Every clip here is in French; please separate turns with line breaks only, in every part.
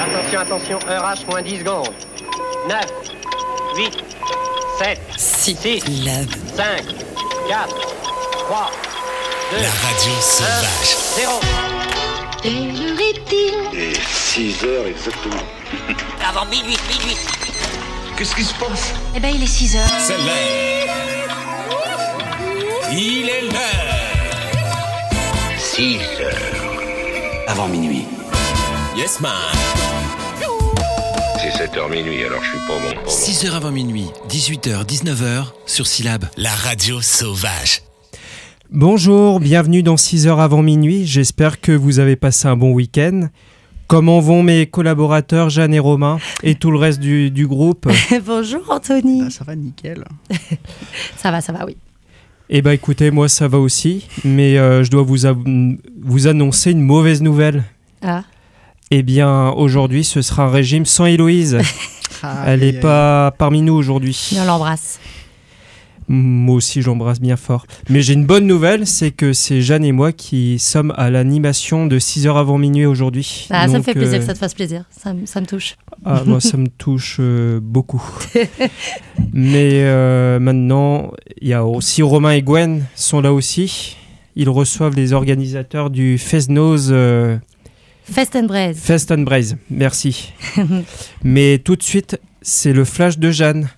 Attention, heure H moins 10 secondes. 9, 8, 7, 6, 5, 4, 3, 2,
la radio sauvage.
0.
Quelle heure est-il ?
Et 6 heures exactement.
Avant minuit.
Qu'est-ce qui se passe ?
Eh ben, il est 6 heures.
C'est l'heure. Il est l'heure.
6 heures. Avant minuit.
Yes, man.
C'est 7h minuit, alors je suis pas bon.
6h avant minuit, 18h, 19h, sur Syllab.
La radio sauvage.
Bonjour, bienvenue dans 6h avant minuit. J'espère que vous avez passé un bon week-end. Comment vont mes collaborateurs Jeanne et Romain et tout le reste du groupe ?
Bonjour Anthony.
Ça va nickel.
Ça va, oui.
Eh bien écoutez, moi ça va aussi, mais je dois vous annoncer une mauvaise nouvelle.
Ah.
Eh bien aujourd'hui ce sera un régime sans Héloïse. Elle n'est pas parmi nous aujourd'hui.
Mais on l'embrasse.
Moi aussi j'embrasse bien fort. Mais j'ai une bonne nouvelle, c'est que c'est Jeanne et moi qui sommes à l'animation de 6h avant minuit aujourd'hui.
Ah,
donc,
ça me fait plaisir que ça te fasse plaisir, ça me touche.
Ah, moi ça me touche beaucoup. Mais maintenant, il y a aussi Romain et Gwen sont là aussi. Ils reçoivent les organisateurs du Fest-Noz.
Fest and Braise.
Fest and Braise, merci. Mais tout de suite, c'est le flash de Jeanne.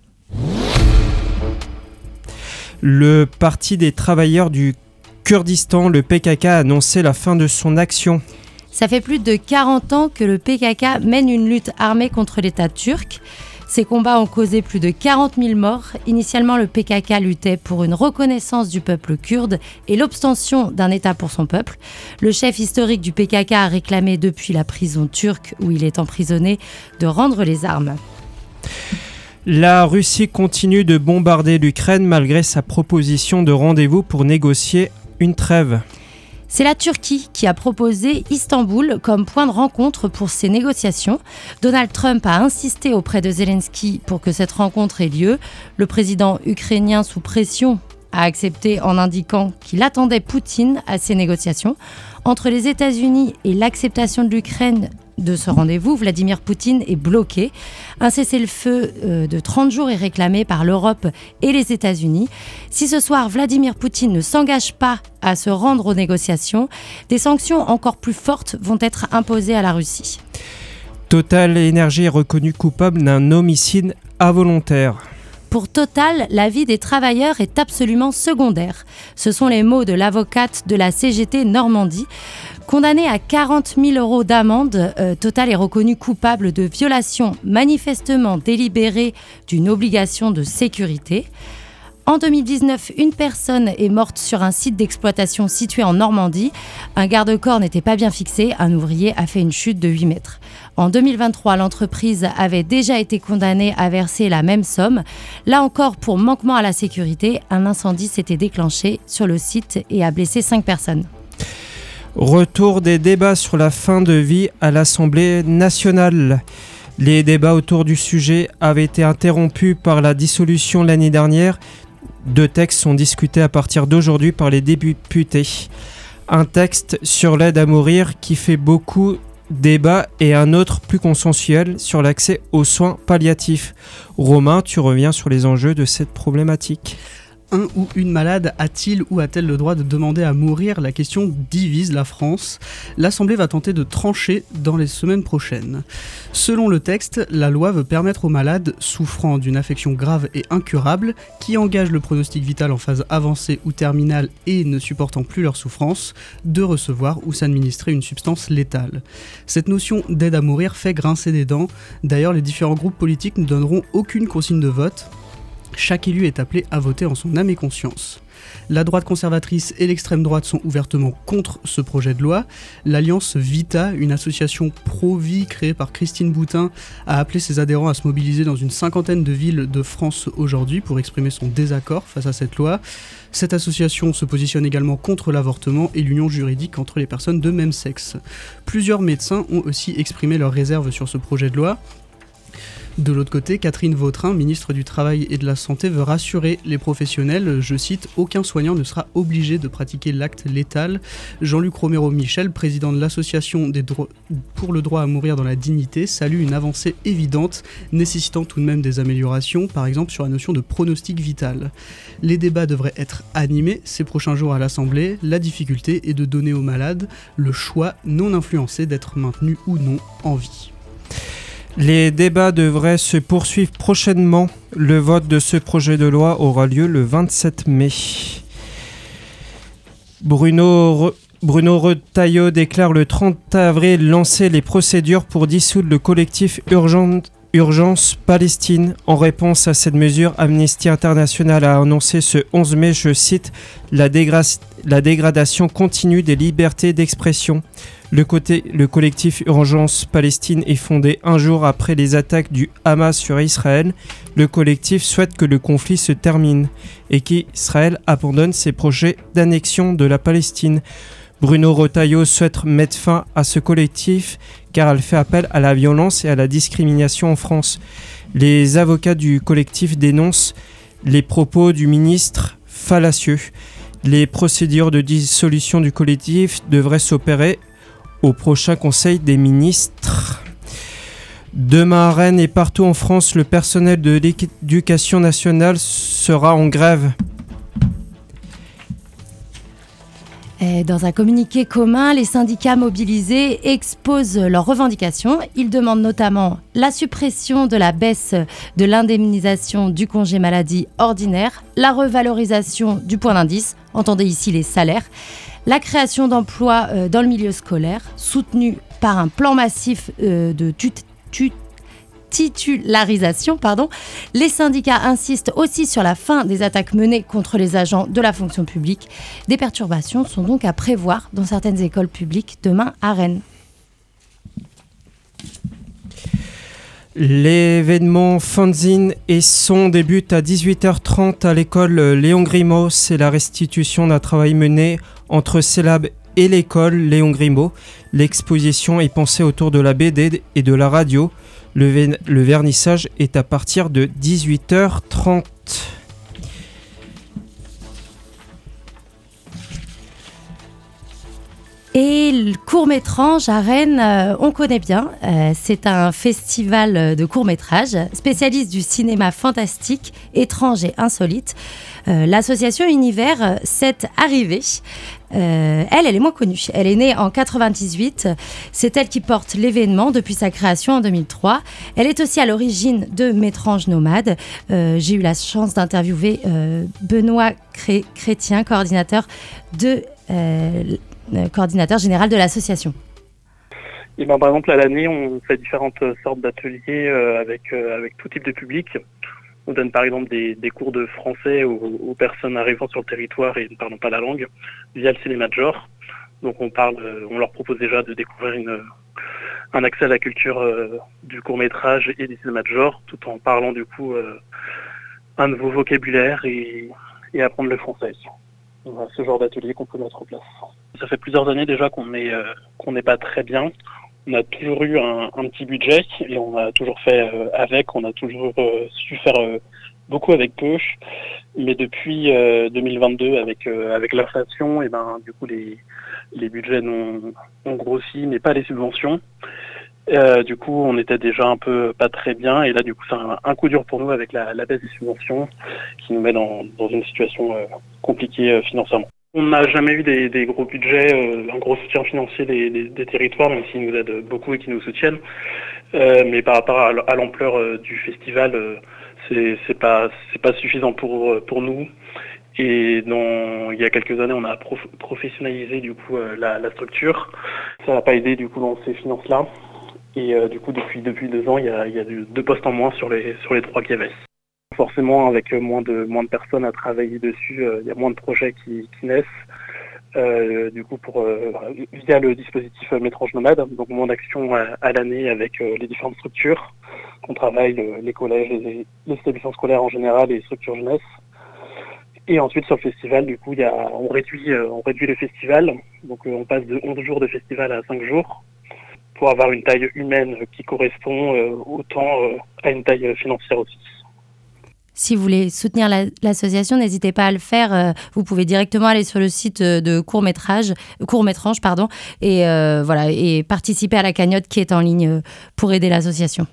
Le Parti des travailleurs du Kurdistan, le PKK, a annoncé la fin de son action.
Ça fait plus de 40 ans que le PKK mène une lutte armée contre l'État turc. Ces combats ont causé plus de 40 000 morts. Initialement, le PKK luttait pour une reconnaissance du peuple kurde et l'obtention d'un État pour son peuple. Le chef historique du PKK a réclamé depuis la prison turque où il est emprisonné de rendre les armes.
La Russie continue de bombarder l'Ukraine malgré sa proposition de rendez-vous pour négocier une trêve.
C'est la Turquie qui a proposé Istanbul comme point de rencontre pour ces négociations. Donald Trump a insisté auprès de Zelensky pour que cette rencontre ait lieu. Le président ukrainien, sous pression, a accepté en indiquant qu'il attendait Poutine à ces négociations. Entre les États-Unis et l'acceptation de l'Ukraine de ce rendez-vous, Vladimir Poutine est bloqué. Un cessez-le-feu de 30 jours est réclamé par l'Europe et les États-Unis. Si ce soir, Vladimir Poutine ne s'engage pas à se rendre aux négociations, des sanctions encore plus fortes vont être imposées à la Russie.
Total Energy est reconnu coupable d'un homicide involontaire.
Pour Total, la vie des travailleurs est absolument secondaire. Ce sont les mots de l'avocate de la CGT Normandie. Condamné à 40 000 € d'amende, Total est reconnu coupable de violation manifestement délibérée d'une obligation de sécurité. En 2019, une personne est morte sur un site d'exploitation situé en Normandie. Un garde-corps n'était pas bien fixé, un ouvrier a fait une chute de 8 mètres. En 2023, l'entreprise avait déjà été condamnée à verser la même somme. Là encore, pour manquement à la sécurité, un incendie s'était déclenché sur le site et a blessé 5 personnes.
Retour des débats sur la fin de vie à l'Assemblée nationale. Les débats autour du sujet avaient été interrompus par la dissolution l'année dernière. 2 textes sont discutés à partir d'aujourd'hui par les députés. Un texte sur l'aide à mourir qui fait beaucoup débat et un autre plus consensuel sur l'accès aux soins palliatifs. Romain, tu reviens sur les enjeux de cette problématique.
Un ou une malade a-t-il ou a-t-elle le droit de demander à mourir ? La question divise la France. L'Assemblée va tenter de trancher dans les semaines prochaines. Selon le texte, la loi veut permettre aux malades souffrant d'une affection grave et incurable, qui engage le pronostic vital en phase avancée ou terminale et ne supportant plus leur souffrance, de recevoir ou s'administrer une substance létale. Cette notion d'aide à mourir fait grincer des dents. D'ailleurs, les différents groupes politiques ne donneront aucune consigne de vote. Chaque élu est appelé à voter en son âme et conscience. La droite conservatrice et l'extrême droite sont ouvertement contre ce projet de loi. L'Alliance Vita, une association pro-vie créée par Christine Boutin, a appelé ses adhérents à se mobiliser dans une 50aine de villes de France aujourd'hui pour exprimer son désaccord face à cette loi. Cette association se positionne également contre l'avortement et l'union juridique entre les personnes de même sexe. Plusieurs médecins ont aussi exprimé leurs réserves sur ce projet de loi. De l'autre côté, Catherine Vautrin, ministre du Travail et de la Santé, veut rassurer les professionnels. Je cite, « Aucun soignant ne sera obligé de pratiquer l'acte létal ». Jean-Luc Romero-Michel, président de l'association pour le droit à mourir dans la dignité, salue une avancée évidente, nécessitant tout de même des améliorations, par exemple sur la notion de pronostic vital. Les débats devraient être animés ces prochains jours à l'Assemblée. La difficulté est de donner aux malades le choix non influencé d'être maintenus ou non en vie.
Les débats devraient se poursuivre prochainement. Le vote de ce projet de loi aura lieu le 27 mai. Bruno Retailleau déclare le 30 avril lancer les procédures pour dissoudre le collectif Urgence Palestine. En réponse à cette mesure, Amnesty International a annoncé ce 11 mai, je cite, la dégradation continue des libertés d'expression. Le collectif Urgence Palestine est fondé un jour après les attaques du Hamas sur Israël. Le collectif souhaite que le conflit se termine et qu'Israël abandonne ses projets d'annexion de la Palestine. Bruno Retailleau souhaite mettre fin à ce collectif car elle fait appel à la violence et à la discrimination en France. Les avocats du collectif dénoncent les propos du ministre fallacieux. Les procédures de dissolution du collectif devraient s'opérer au prochain Conseil des ministres. Demain à Rennes et partout en France, le personnel de l'éducation nationale sera en grève.
Dans un communiqué commun, les syndicats mobilisés exposent leurs revendications. Ils demandent notamment la suppression de la baisse de l'indemnisation du congé maladie ordinaire, la revalorisation du point d'indice, entendez ici les salaires, la création d'emplois dans le milieu scolaire, soutenue par un plan massif de titularisation. Les syndicats insistent aussi sur la fin des attaques menées contre les agents de la fonction publique. Des perturbations sont donc à prévoir dans certaines écoles publiques demain à Rennes.
L'événement Fanzine et son débute à 18h30 à l'école Léon Grimaud. C'est la restitution d'un travail mené entre Célab et l'école Léon Grimaud. L'exposition est pensée autour de la BD et de la radio. Le vernissage est à partir de 18h30.
Et le court-métrage à Rennes, on connaît bien. C'est un festival de court-métrage spécialiste du cinéma fantastique, étrange et insolite. L'association Univers s'est arrivée. Elle est moins connue. Elle est née en 98. C'est elle qui porte l'événement depuis sa création en 2003. Elle est aussi à l'origine de Métrange Nomade. J'ai eu la chance d'interviewer Benoît Chrétien, coordinateur général de l'association.
Et par exemple, à l'année, on fait différentes sortes d'ateliers avec tout type de public. On donne par exemple des cours de français aux personnes arrivant sur le territoire et ne parlant pas la langue via le cinéma de genre. Donc on leur propose déjà de découvrir un accès à la culture du court-métrage et du cinéma de genre, tout en parlant du coup un nouveau vocabulaire et apprendre le français. Voilà, ce genre d'atelier qu'on peut mettre en place. Ça fait plusieurs années déjà qu'on n'est pas très bien. On a toujours eu un petit budget et on a toujours fait on a toujours su faire beaucoup avec peu. Mais depuis 2022, avec l'inflation, et du coup les budgets ont grossi, mais pas les subventions. Du coup, on était déjà un peu pas très bien et là, du coup, c'est un coup dur pour nous avec la baisse des subventions qui nous met dans une situation compliquée financièrement. On n'a jamais eu des gros budgets, un gros soutien financier des territoires, même s'ils nous aident beaucoup et qu'ils nous soutiennent. Mais par rapport à l'ampleur du festival, c'est pas suffisant pour nous. Et il y a quelques années, on a professionnalisé du coup la structure. Ça n'a pas aidé du coup dans ces finances-là. Et du coup, depuis 2 ans, il y a 2 postes en moins sur les 3 qu'il y avait. Forcément, avec moins de personnes à travailler dessus, il y a moins de projets qui naissent. Du coup, via le dispositif Métrange Nomade, donc moins d'actions à l'année avec les différentes structures. On travaille les collèges, les établissements scolaires en général et les structures jeunesse. Et ensuite, sur le festival, du coup, on réduit le festival. Donc, on passe de 11 jours de festival à 5 jours. pour avoir une taille humaine qui correspond autant à une taille financière aussi.
Si vous voulez soutenir l'association, n'hésitez pas à le faire. Vous pouvez directement aller sur le site de court-métrange, et participer à la cagnotte qui est en ligne pour aider l'association.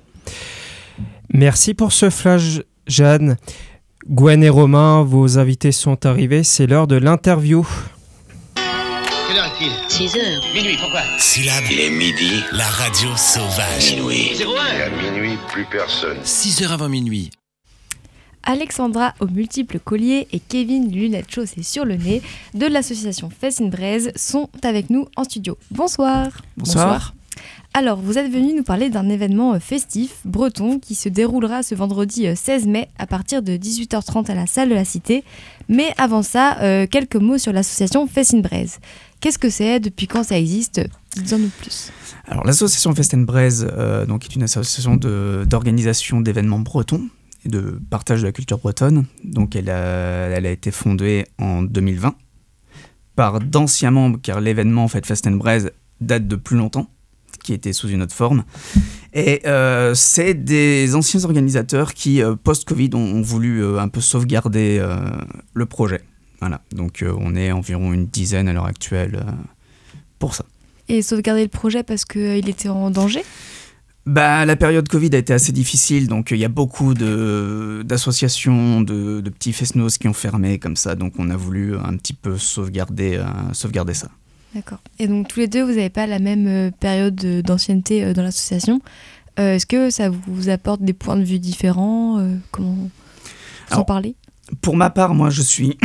Merci pour ce flash, Jeanne. Gwen et Romain, vos invités sont arrivés. C'est l'heure de l'interview.
Quelle heure est-il ?
6h.
Minuit, pourquoi ?
Syllabe.
Il est midi.
La radio sauvage.
Minuit.
01.
Et à minuit, plus personne.
6h avant minuit.
Alexandra aux multiples colliers et Kevin lunettes chaussées sur le nez de l'association Fest in Braise sont avec nous en studio. Bonsoir.
Bonsoir.
Alors, vous êtes venus nous parler d'un événement festif breton qui se déroulera ce vendredi 16 mai à partir de 18h30 à la salle de la Cité. Mais avant ça, quelques mots sur l'association Fest in Braise. Qu'est-ce que c'est ? Depuis quand ça existe ? Dites-en-nous plus.
Alors, l'association Fest in Braise est une association d'organisation d'événements bretons et de partage de la culture bretonne. Donc, elle a été fondée en 2020 par d'anciens membres, car l'événement Fest in Braise date de plus longtemps, qui était sous une autre forme. Et c'est des anciens organisateurs qui, post-Covid, ont voulu un peu sauvegarder le projet. Voilà, donc on est environ une dizaine à l'heure actuelle pour ça.
Et sauvegarder le projet parce qu'il était en danger ?
La période Covid a été assez difficile, donc il y a beaucoup d'associations, de petits fest-noz qui ont fermé comme ça, donc on a voulu un petit peu sauvegarder ça.
D'accord. Et donc tous les deux, vous n'avez pas la même période d'ancienneté dans l'association. Est-ce que ça vous apporte des points de vue différents ? Comment vous en parlez ?
Pour ma part, moi je suis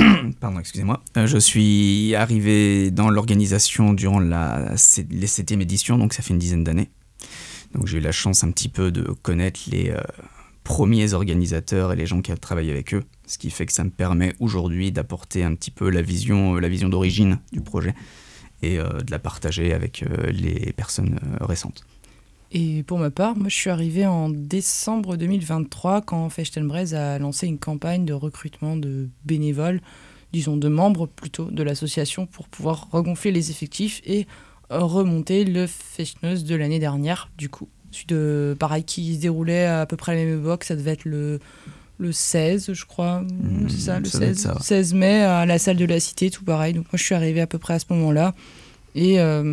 je suis arrivé dans l'organisation durant les 7e éditions, donc ça fait une dizaine d'années. Donc j'ai eu la chance un petit peu de connaître les premiers organisateurs et les gens qui ont travaillé avec eux, ce qui fait que ça me permet aujourd'hui d'apporter un petit peu la vision d'origine du projet et de la partager avec les personnes récentes.
Et pour ma part, moi je suis arrivée en décembre 2023 quand Fest in Braise a lancé une campagne de recrutement de bénévoles, disons de membres plutôt de l'association pour pouvoir regonfler les effectifs et remonter le Fest-Noz de l'année dernière du coup. Celui qui se déroulait à peu près à la même époque, ça devait être le 16 je crois, c'est ça, le 16 mai à la salle de la Cité, tout pareil. Donc moi je suis arrivée à peu près à ce moment-là et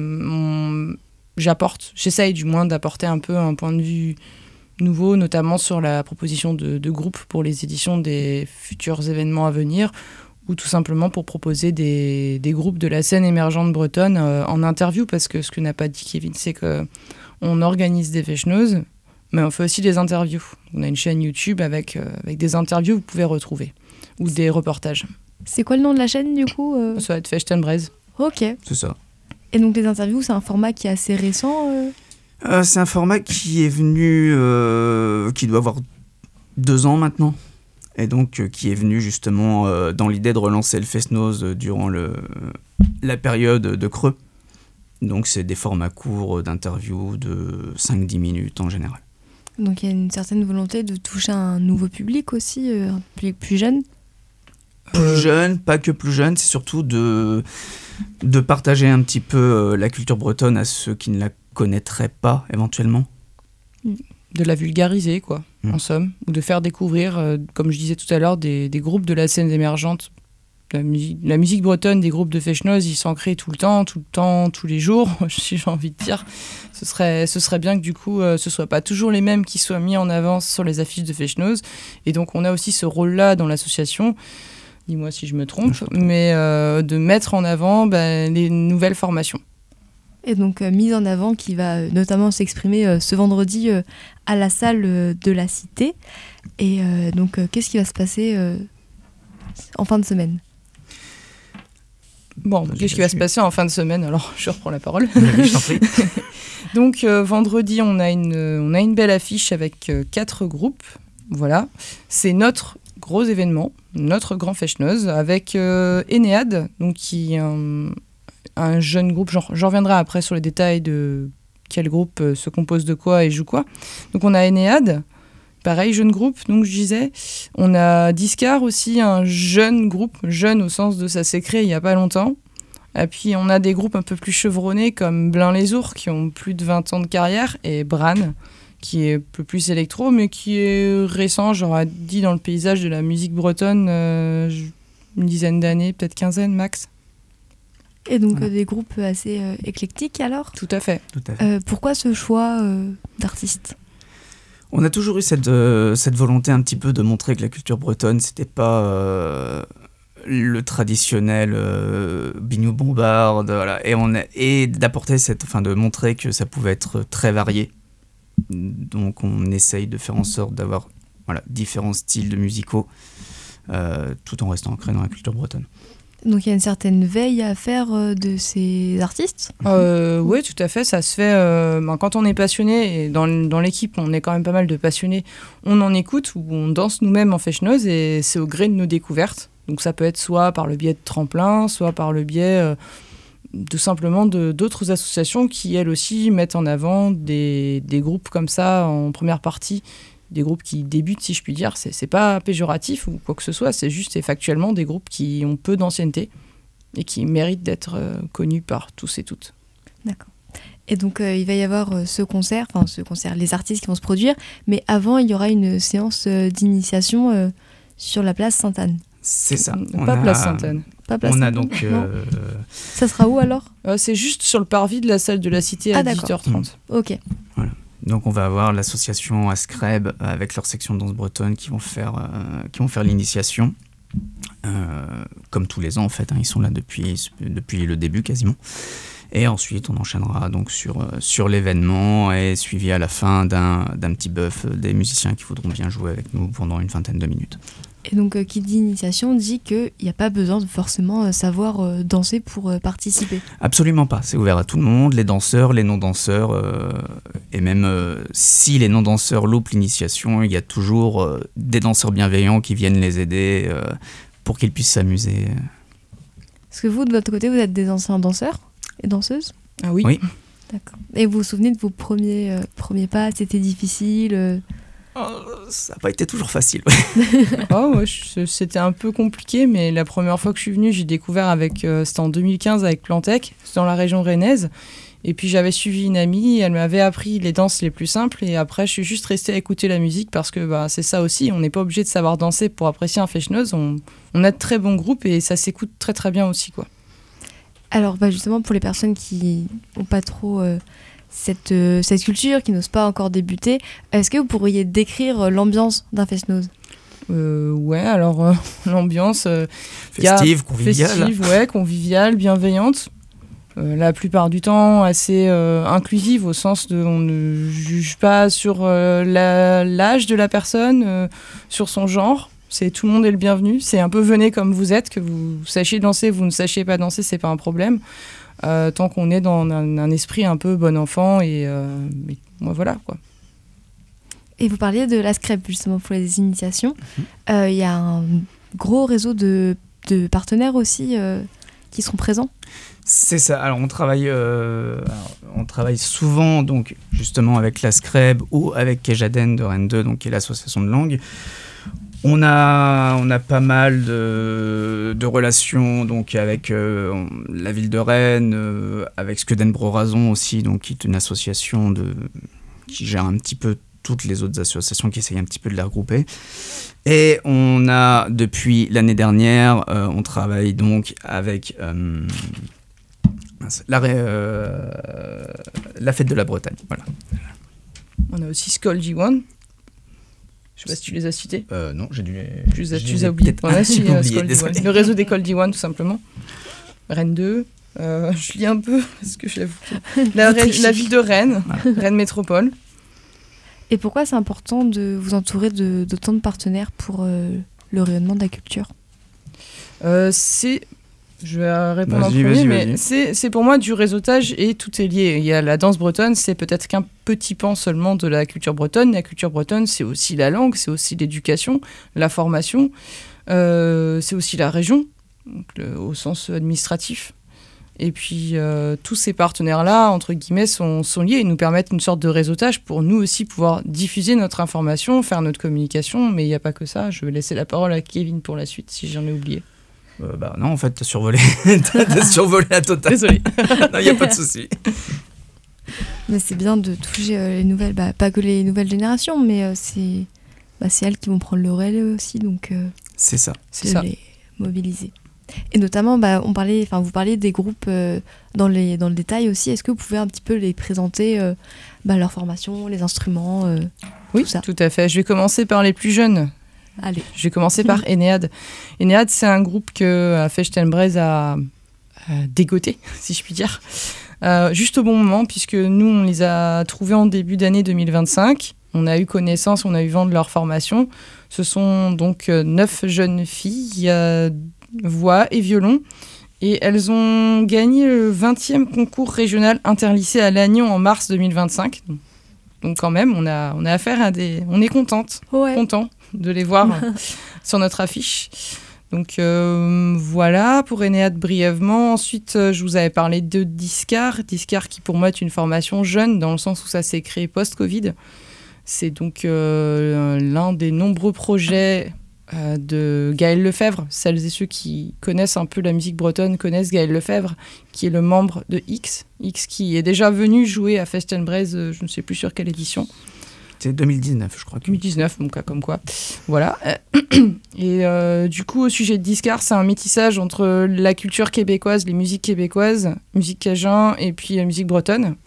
j'essaye du moins d'apporter un peu un point de vue nouveau, notamment sur la proposition de groupe pour les éditions des futurs événements à venir, ou tout simplement pour proposer des groupes de la scène émergente bretonne en interview, parce que ce que n'a pas dit Kevin, c'est qu'on organise des fest-noz, mais on fait aussi des interviews. On a une chaîne YouTube avec des interviews que vous pouvez retrouver, ou des reportages.
C'est quoi le nom de la chaîne du coup
Ça va être Fest in Braise.
Ok.
C'est ça.
Et donc les interviews, c'est un format qui est assez récent
C'est un format qui est venu, qui doit avoir 2 ans maintenant, et donc qui est venu justement dans l'idée de relancer le Fest-Noz durant la période de creux. Donc c'est des formats courts d'interviews de 5-10 minutes en général.
Donc il y a une certaine volonté de toucher un nouveau public aussi, un public plus jeune.
Plus jeune, pas que plus jeune, c'est surtout de partager un petit peu la culture bretonne à ceux qui ne la connaîtraient pas éventuellement.
De la vulgariser, quoi, en somme, ou de faire découvrir, comme je disais tout à l'heure, des groupes de la scène émergente. La musique bretonne, des groupes de fest-noz, ils s'en créent tout le temps, tous les jours, si j'ai envie de dire. Ce serait bien que du coup, ce soit pas toujours les mêmes qui soient mis en avant sur les affiches de fest-noz. Et donc on a aussi ce rôle-là dans l'association, dis-moi si je me trompe, mais de mettre en avant les nouvelles formations.
Et donc mise en avant qui va notamment s'exprimer ce vendredi à la salle de la Cité. Et donc qu'est-ce qui va se passer en fin de semaine ?
Bon, qu'est-ce qui va se passer en fin de semaine ? Alors, je reprends la parole.
Je t'en prie.
Donc, vendredi, on a une belle affiche avec 4 groupes. Voilà. C'est notre gros événement, notre grand fest-noz, avec Enéade, donc qui est un jeune groupe. J'en reviendrai après sur les détails de quel groupe se compose de quoi et joue quoi. Donc, on a Enéade. Pareil, jeune groupe, donc je disais. On a Discar aussi, un jeune groupe, jeune au sens de ça s'est créé il n'y a pas longtemps. Et puis on a des groupes un peu plus chevronnés comme Blain-les-Ours qui ont plus de 20 ans de carrière et Bran qui est un peu plus électro mais qui est récent, j'aurais dit dans le paysage de la musique bretonne une dizaine d'années, peut-être quinzaine max.
Et donc des groupes assez éclectiques alors ?
Tout à fait.
Pourquoi ce choix d'artistes ?
On a toujours eu cette volonté un petit peu de montrer que la culture bretonne, c'était pas le traditionnel bignou bombarde, voilà, et d'apporter de montrer que ça pouvait être très varié. Donc on essaye de faire en sorte d'avoir différents styles de musicaux, tout en restant ancré dans la culture bretonne.
Donc il y a une certaine veille à faire de ces artistes ?
Oui, tout à fait, ça se fait quand on est passionné, et dans l'équipe on est quand même pas mal de passionnés, on en écoute ou on danse nous-mêmes en fèche-noz et c'est au gré de nos découvertes. Donc ça peut être soit par le biais de tremplins, soit par le biais tout simplement d'autres associations qui elles aussi mettent en avant des groupes comme ça en première partie, des groupes qui débutent si je puis dire, c'est pas péjoratif ou quoi que ce soit, c'est juste et factuellement des groupes qui ont peu d'ancienneté et qui méritent d'être connus par tous et toutes.
D'accord. Et donc il va y avoir ce concert, les artistes qui vont se produire, mais avant il y aura une séance d'initiation sur la place Sainte-Anne.
C'est ça.
Place Sainte-Anne.
On a donc...
Ça sera où alors ?
C'est juste sur le parvis de la salle de la Cité à 18h30.
Ok.
Voilà. Donc on va avoir l'association Ascreb avec leur section de danse bretonne qui vont faire l'initiation. Comme tous les ans en fait, ils sont là depuis le début quasiment. Et ensuite on enchaînera donc sur l'événement et suivi à la fin d'un petit bœuf des musiciens qui voudront bien jouer avec nous pendant une vingtaine de minutes.
Et donc, qui dit initiation dit qu'il n'y a pas besoin de forcément savoir danser pour participer.
Absolument pas, c'est ouvert à tout le monde, les danseurs, les non-danseurs, et même si les non-danseurs loupent l'initiation, il y a toujours des danseurs bienveillants qui viennent les aider pour qu'ils puissent s'amuser.
Est-ce que vous, de votre côté, vous êtes des anciens danseurs et danseuses ?
Ah oui.
Oui.
D'accord. Et vous vous souvenez de vos premiers pas ? C'était difficile
Ça n'a pas été toujours facile.
C'était un peu compliqué, mais la première fois que je suis venue, j'ai découvert c'était en 2015 avec Plantec, dans la région rennaise. Et puis j'avais suivi une amie, elle m'avait appris les danses les plus simples. Et après, je suis juste restée à écouter la musique parce que c'est ça aussi. On n'est pas obligé de savoir danser pour apprécier un fèche-noz. On a de très bons groupes et ça s'écoute très très bien aussi, quoi.
Alors justement, pour les personnes qui n'ont pas trop... Cette culture qui n'ose pas encore débuter, est-ce que vous pourriez décrire l'ambiance d'un fèche-noz ?
Ouais, alors l'ambiance...
festive, conviviale.
Festive, conviviale, bienveillante. La plupart du temps assez inclusive au sens de on ne juge pas sur l'âge de la personne, sur son genre. Tout le monde est le bienvenu. C'est un peu venez comme vous êtes, que vous sachiez danser, vous ne sachiez pas danser, c'est pas un problème. Tant qu'on est dans un esprit un peu bon enfant et voilà quoi.
Et vous parliez de l'Ascreb justement pour les initiations. Il y a un gros réseau de partenaires aussi qui seront présents.
C'est ça. Alors on travaille souvent donc justement avec l'Ascreb ou avec Kejaden de Rennes 2, donc qui est l'association de langue. On a pas mal de relations donc avec la ville de Rennes, avec Skeden Brorazon aussi, donc qui est une association qui gère un petit peu toutes les autres associations qui essayent un petit peu de les regrouper. Et on a depuis l'année dernière, on travaille donc avec la fête de la Bretagne. Voilà.
On a aussi Skol G1. Je sais pas si tu les as cités.
Non, j'ai dû.
Tu les as oubliés. On a le réseau d'école D1 tout simplement. Rennes 2. Je lis un peu parce que je l'avoue. La ville de Rennes, Rennes Métropole.
Et pourquoi c'est important de vous entourer d'autant de partenaires pour le rayonnement de la culture ?
Je vais répondre en premier, mais c'est pour moi du réseautage et tout est lié. Il y a la danse bretonne, c'est peut-être qu'un petit pan seulement de la culture bretonne. La culture bretonne, c'est aussi la langue, c'est aussi l'éducation, la formation, c'est aussi la région, donc au sens administratif. Et puis tous ces partenaires-là, entre guillemets, sont liés et nous permettent une sorte de réseautage pour nous aussi pouvoir diffuser notre information, faire notre communication. Mais il n'y a pas que ça. Je vais laisser la parole à Kevin pour la suite, si j'en ai oublié.
Non, en fait, t'as survolé, t'as survolé la totale.
Désolé.
Non, il n'y a pas de souci.
Mais c'est bien de toucher les nouvelles, pas que les nouvelles générations, mais c'est elles qui vont prendre le relais aussi, donc
c'est ça.
Les mobiliser. Et notamment, vous parliez des groupes dans le détail aussi. Est-ce que vous pouvez un petit peu les présenter, leur formation, les instruments,
oui,
tout ça.
Tout à fait. Je vais commencer par les plus jeunes.
Allez.
Je vais commencer par Enéade. Enéade, c'est un groupe que Fechteln-Breizh a dégoté, si je puis dire, juste au bon moment, puisque nous, on les a trouvés en début d'année 2025. On a eu connaissance, on a eu vent de leur formation. Ce sont donc 9 jeunes filles, voix et violon. Et elles ont gagné le 20e concours régional interlycée à Lannion en mars 2025. Donc quand même, on a affaire à des... On est contents de les voir sur notre affiche. Donc voilà, pour Enéade brièvement. Ensuite, je vous avais parlé de Discar. Discar qui pour moi est une formation jeune, dans le sens où ça s'est créé post-Covid. C'est donc l'un des nombreux projets de Gaël Lefebvre. Celles et ceux qui connaissent un peu la musique bretonne connaissent Gaël Lefebvre, qui est le membre de X. X qui est déjà venu jouer à Fechteln-Breizh, je ne sais plus sur quelle édition.
C'est 2019, je crois.
2019, donc comme quoi. Voilà. Et du coup, au sujet de Discar, c'est un métissage entre la culture québécoise, les musiques québécoises, musique cajun et puis la musique bretonne.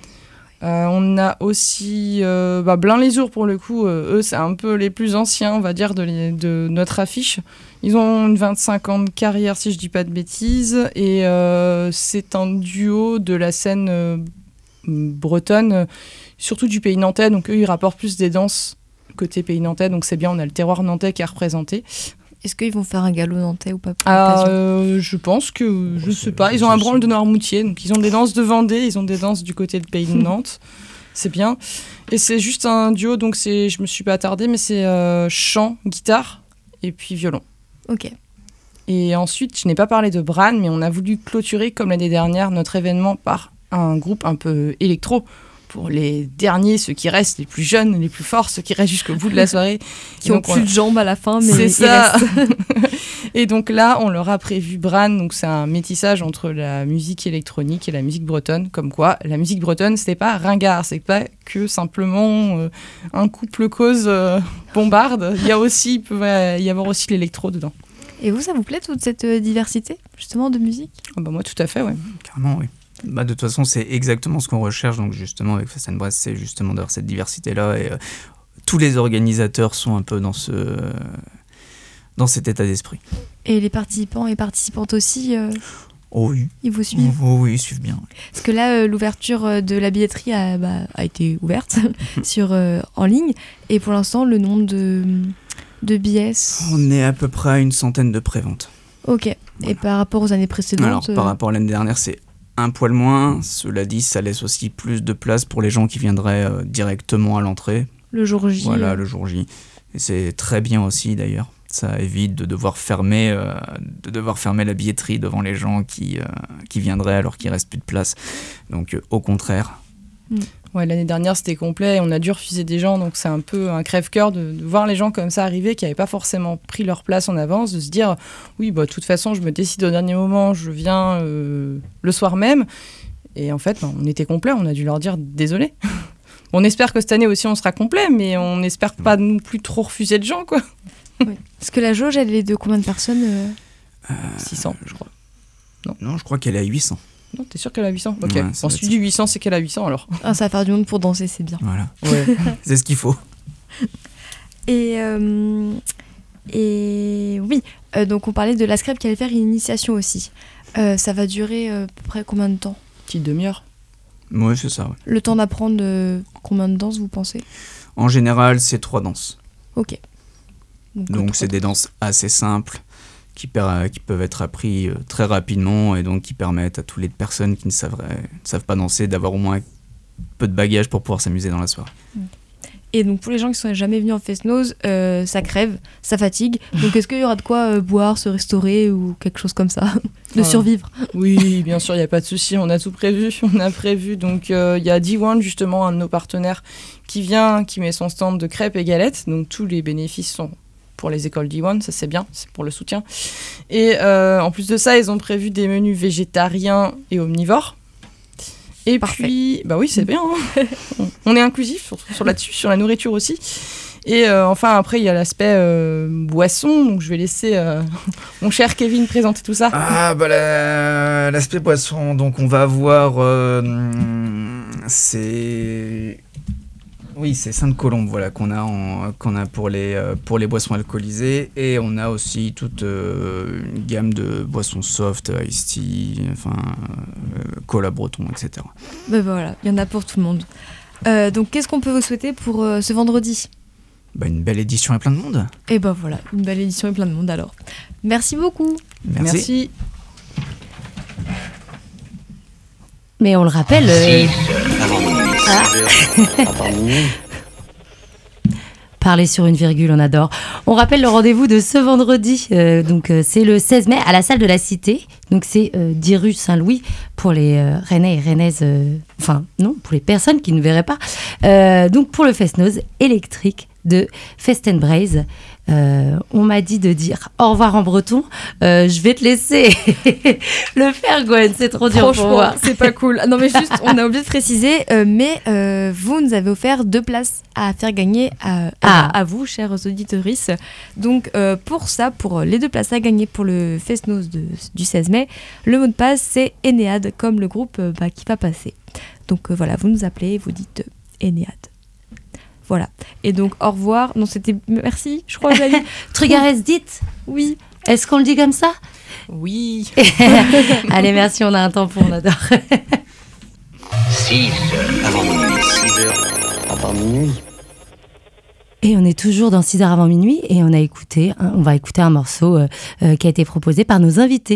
On a aussi Blain-les-Ours, pour le coup. Eux, c'est un peu les plus anciens, on va dire, de notre affiche. Ils ont une 25 ans de carrière, si je dis pas de bêtises. Et c'est un duo de la scène bretonne, surtout du pays nantais. Donc eux, ils rapportent plus des danses côté pays nantais. Donc c'est bien, on a le terroir nantais qui est représenté.
Est-ce qu'ils vont faire un galop nantais ou pas pour l'occasion ?
Je pense que, je sais pas, ils ont un branle de Noirmoutier, donc ils ont des danses de Vendée, ils ont des danses du côté du pays de Nantes, c'est bien. Et c'est juste un duo, donc je me suis pas attardée, mais c'est chant, guitare et puis violon.
Ok.
Et ensuite, je n'ai pas parlé de Bran, mais on a voulu clôturer, comme l'année dernière, notre événement par un groupe un peu électro. Pour les derniers, ceux qui restent, les plus jeunes, les plus forts, ceux qui restent jusqu'au bout de la soirée.
Qui ont plus de jambes à la fin, mais
c'est ça.
Restent.
Et donc là, on leur a prévu Bran, donc c'est un métissage entre la musique électronique et la musique bretonne, comme quoi la musique bretonne, c'est pas ringard, c'est pas que simplement un couple cause bombarde, il peut y avoir aussi l'électro dedans.
Et vous, ça vous plaît toute cette diversité, justement, de musique ?
Moi, tout à fait, ouais.
Carrément, oui. De toute façon, c'est exactement ce qu'on recherche, donc justement avec Fechteln-Breizh, c'est justement d'avoir cette diversité-là, et tous les organisateurs sont un peu dans cet état d'esprit.
Et les participants et participantes aussi
Oh oui.
Ils vous suivent ?
Oh oui, ils suivent bien. Oui.
Parce que là, l'ouverture de la billetterie a été ouverte en ligne, et pour l'instant, le nombre de billets...
On est à peu près à une centaine de préventes.
Ok. Voilà. Et par rapport aux années précédentes...
Alors, par rapport à l'année dernière, c'est un poil moins. Cela dit, ça laisse aussi plus de place pour les gens qui viendraient directement à l'entrée.
Le jour J.
Voilà, le jour J. Et c'est très bien aussi, d'ailleurs. Ça évite de devoir fermer la billetterie devant les gens qui viendraient alors qu'il ne reste plus de place. Donc, au contraire.
Ouais, l'année dernière, c'était complet. On a dû refuser des gens, donc c'est un peu un crève-cœur de voir les gens comme ça arriver, qui n'avaient pas forcément pris leur place en avance, de se dire « Oui, de toute façon, je me décide au dernier moment, je viens le soir même. » Et en fait, on était complet, on a dû leur dire « Désolé. » On espère que cette année aussi, on sera complet, mais on n'espère pas non plus trop refuser de gens, quoi.
Oui. Parce que la jauge, elle est de combien de personnes
600, je crois.
Non, je crois qu'elle est à 800.
Non, t'es sûr qu'elle a 800 ? Ok.
Ouais,
Si tu dis 800, c'est qu'elle a 800 alors.
Ah, ça va faire du monde pour danser, c'est bien.
Voilà.
Ouais.
C'est ce qu'il faut.
Et oui, donc on parlait de la SCREP qui allait faire une initiation aussi. Ça va durer à peu près combien de temps ?
Petite demi-heure.
Oui, c'est ça. Ouais.
Le temps d'apprendre combien de danses, vous pensez ?
En général, c'est 3 danses.
Ok.
Donc c'est des danses assez simples qui peuvent être apprises très rapidement et donc qui permettent à toutes les personnes qui ne savent pas danser d'avoir au moins un peu de bagage pour pouvoir s'amuser dans la soirée.
Et donc pour les gens qui ne sont jamais venus en Fest-Noz, ça crève, ça fatigue. Donc est-ce qu'il y aura de quoi boire, se restaurer ou quelque chose comme ça de survivre ?
Oui, bien sûr, il n'y a pas de souci, on a tout prévu. On a prévu, donc il y a D1, justement, un de nos partenaires, qui vient, qui met son stand de crêpes et galettes. Donc tous les bénéfices sont pour les écoles d'Iwan, ça c'est bien, c'est pour le soutien. Et en plus de ça, ils ont prévu des menus végétariens et omnivores. Et
Parfait.
puis, bah oui, c'est bien. Hein. On est inclusif là-dessus, sur la nourriture aussi. Et enfin, après, il y a l'aspect boisson. Donc, je vais laisser mon cher Kevin présenter tout ça.
Ah, bah l'aspect boisson, donc on va avoir... c'est Sainte-Colombe, voilà, qu'on a pour les boissons alcoolisées. Et on a aussi toute une gamme de boissons soft, iced tea, cola breton, etc.
Ben voilà, il y en a pour tout le monde. Donc qu'est-ce qu'on peut vous souhaiter pour ce vendredi ?
Bah, une belle édition et plein de monde.
Et ben voilà, une belle édition et plein de monde alors. Merci beaucoup.
Merci.
Mais on le rappelle. Parler sur une virgule, on adore. On rappelle le rendez-vous de ce vendredi. C'est le 16 mai à la salle de la Cité. Donc c'est 10 rue Saint-Louis pour les Rennais et Rennaises. Pour les personnes qui ne verraient pas. Donc pour le Fest-Noz électrique de Fest & Braise. On m'a dit de dire au revoir en breton. Je vais te laisser le faire, Gwen. C'est trop dur pour moi.
C'est pas cool. Non, mais juste, on a oublié de préciser, vous nous avez offert 2 places à faire gagner à vous, chers auditeurs. Donc, pour les 2 places à gagner pour le Fest-Noz du 16 mai, le mot de passe, c'est Enéade, comme le groupe qui va passer. Donc, voilà, vous nous appelez, vous dites Enéade. Voilà. Et donc, au revoir. Non, c'était... Merci, je crois, Jali.
Trugarès dites.
Oui.
Est-ce qu'on le dit comme ça ?
Oui.
Allez, merci, on a un tampon, on adore.
6 avant minuit. 6 heures avant minuit.
Et on est toujours dans 6h avant minuit et on va écouter un morceau qui a été proposé par nos invités.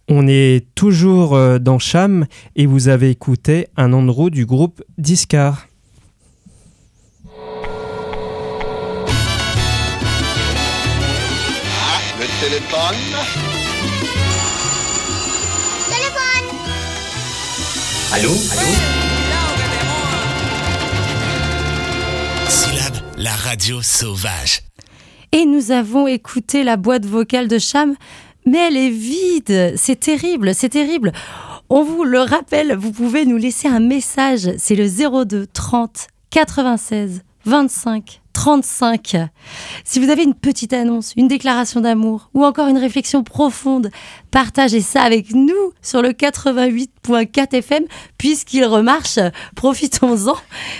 On est toujours dans Cham et vous avez écouté un Andrew du groupe Discar.
Le téléphone.
Allô?
Syllabe, la radio sauvage.
Et nous avons écouté la boîte vocale de Cham, mais elle est vide. C'est terrible, c'est terrible. On vous le rappelle, vous pouvez nous laisser un message. C'est le 02 30 96 25 35. Si vous avez une petite annonce, une déclaration d'amour ou encore une réflexion profonde, partagez ça avec nous sur le 88.4 FM puisqu'il remarche. Profitons-en.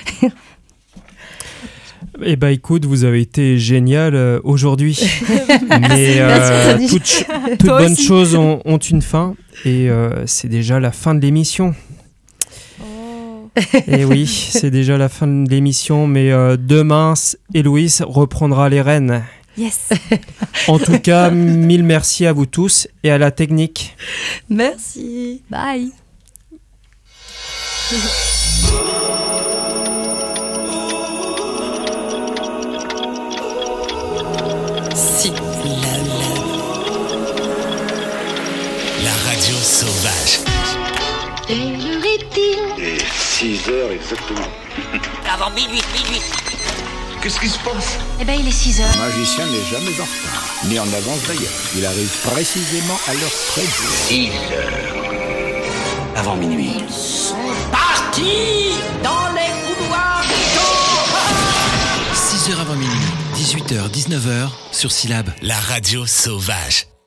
Eh ben écoute, vous avez été génial aujourd'hui. Mais toutes bonnes choses ont une fin et c'est déjà la fin de l'émission. Et oui, c'est déjà la fin de l'émission, mais demain, Héloïse reprendra les rênes.
Yes.
En tout cas, mille merci à vous tous et à la technique.
Merci. Bye.
La radio sauvage.
Quelle heure est-il?
Et 6 heures exactement.
Avant minuit.
Qu'est-ce qui se passe?
Eh ben, il est 6 heures.
Le magicien n'est jamais en retard, ni en avance d'ailleurs. Il arrive précisément à l'heure prévue.
6 heures.
Avant minuit.
Ils sont partis dans les couloirs du temps.
6h avant minuit, 18h, 19h sur Syllabe.
La radio sauvage.